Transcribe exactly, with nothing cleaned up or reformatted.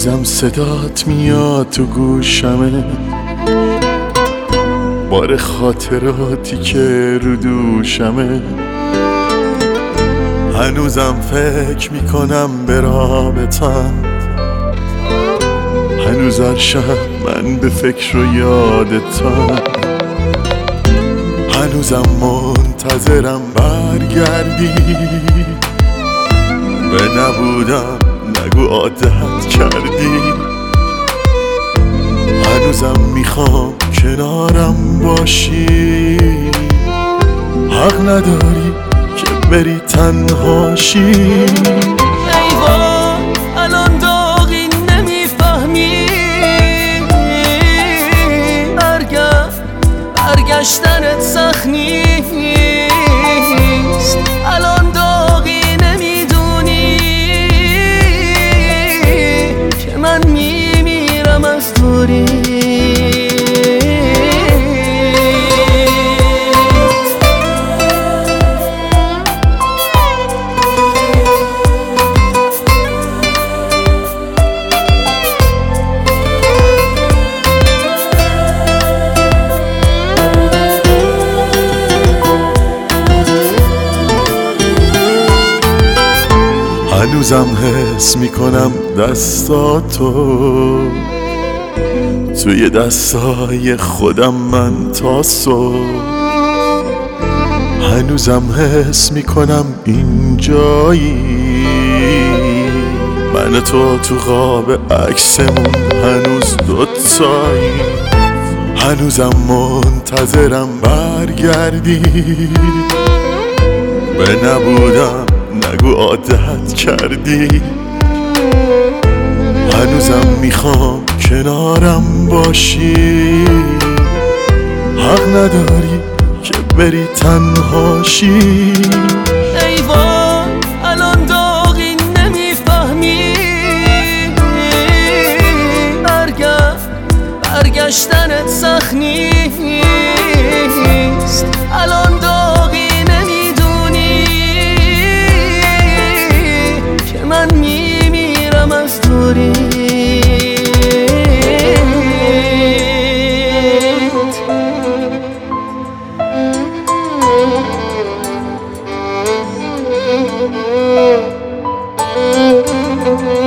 هنوزم صدات میاد تو گوشمه، بار خاطراتی که رو دوشمه. هنوزم فکر میکنم به رابطم، هنوز هر شب من به فکر و یادتم. هنوزم منتظرم برگردی، به نبودم نگو عادت کردی. هنوزم میخوام کنارم باشی، حق نداری که بری تنهاشی. ای وای الان داغی نمیفهمی، برگشت برگشتنت سخت نیست. الان داغی نمیدونی که من میمیرم از دوری. هنوزم حس میکنم دستاتو توی دستای خودم من تا صبح. هنوزم حس میکنم اینجایی، من و تو تو خواب عکسمون هنوز دوتایی. هنوزم منتظرم برگردی، به نبودم نگو عادت کردی. هنوزم میخوام کنارم باشی، حق نداری که بری تنهاشی. ای وای الان داغی نمیفهمی، برگشت برگشتنت سخت نیست. الان داغی نمیدونی که من میمیرم از دوری. Oh